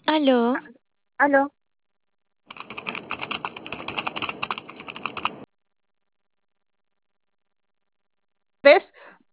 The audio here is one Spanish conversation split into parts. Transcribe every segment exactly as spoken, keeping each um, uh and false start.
Aló, Aló, tardes.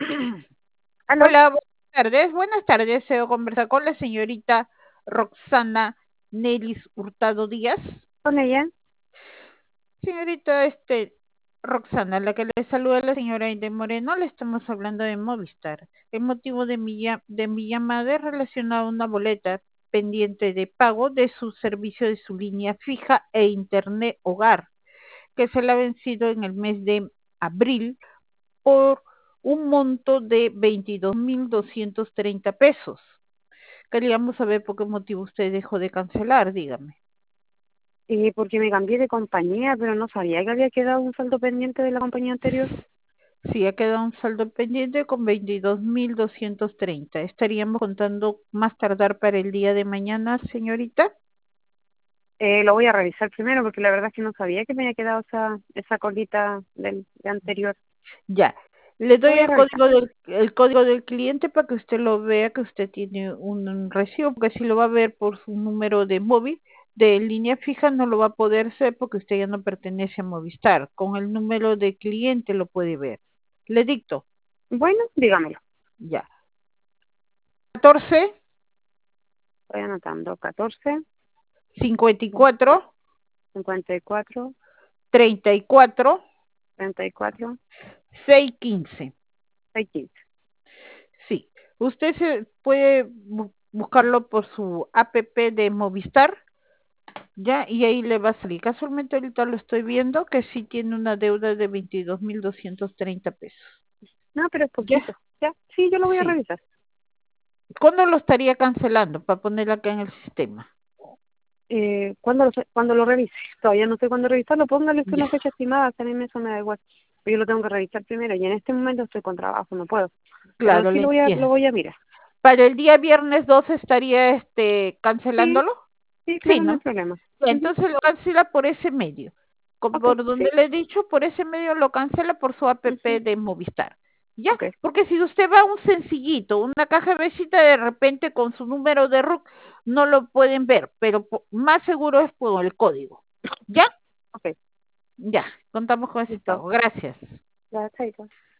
aló, Hola, buenas tardes. Buenas tardes. Deseo conversar con la señorita Roxana Nelis Hurtado Díaz. con ella. Señorita, este, Roxana, la que le saluda la señora Aide Moreno, le estamos hablando de Movistar. El motivo de mi, llam- de mi llamada es relacionado a una boleta pendiente de pago de su servicio de su línea fija e internet hogar, que se le ha vencido en el mes de abril por un monto de veintidós mil doscientos treinta pesos. Queríamos saber por qué motivo usted dejó de cancelar, dígame. Eh, porque me cambié de compañía, pero no sabía que había quedado un saldo pendiente de la compañía anterior. Sí, ha quedado un saldo pendiente con veintidós mil doscientos treinta. Estaríamos contando más tardar para el día de mañana, señorita. Eh, lo voy a revisar primero porque la verdad es que no sabía que me había quedado esa, esa colita del, de anterior. Ya. Le Lo doy voy a el revisar. código del, el código del cliente para que usted lo vea, que usted tiene un, un recibo, porque si lo va a ver por su número de móvil, de línea fija, no lo va a poder hacer porque usted ya no pertenece a Movistar. Con el número de cliente lo puede ver. Le dicto, Bueno, dígamelo. ya. catorce, Voy anotando. Catorce, cincuenta y cuatro, cincuenta y cuatro, treinta y cuatro, treinta y cuatro, seiscientos quince. quince. Sí. Usted se puede bu- buscarlo por su app de Movistar. Ya, y ahí le va a salir. Casualmente ahorita lo estoy viendo que sí tiene una deuda de veintidós mil doscientos treinta pesos. No, pero es ¿Ya? poquito. Ya, sí, yo lo voy a Sí. revisar. ¿Cuándo lo estaría cancelando para ponerlo acá en el sistema? Eh, ¿cuándo, lo, cuando lo revise? Todavía no sé cuándo revisarlo. Póngale usted Ya, una fecha estimada, a mí eso me da igual. Yo lo tengo que revisar primero y en este momento estoy con trabajo, no puedo. Pero claro, sí le lo voy a, lo entiendo. voy a mirar. ¿Para el día viernes dos estaría este Sí, cancelándolo? sí, Sí, claro, no hay ¿no? problema. Ya, Ujú. entonces lo cancela por ese medio. Co- Ok, Por sí. donde le he dicho, por ese medio lo cancela por su app Ujú. de Movistar. ¿Ya? Ok, Porque si usted va a un sencillito, una caja de visita, de repente con su número de R U C no lo pueden ver, pero po- más seguro es por el código. ¿Ya? ok, Ya, contamos con ese listo. pago. Gracias. Ya, chaito.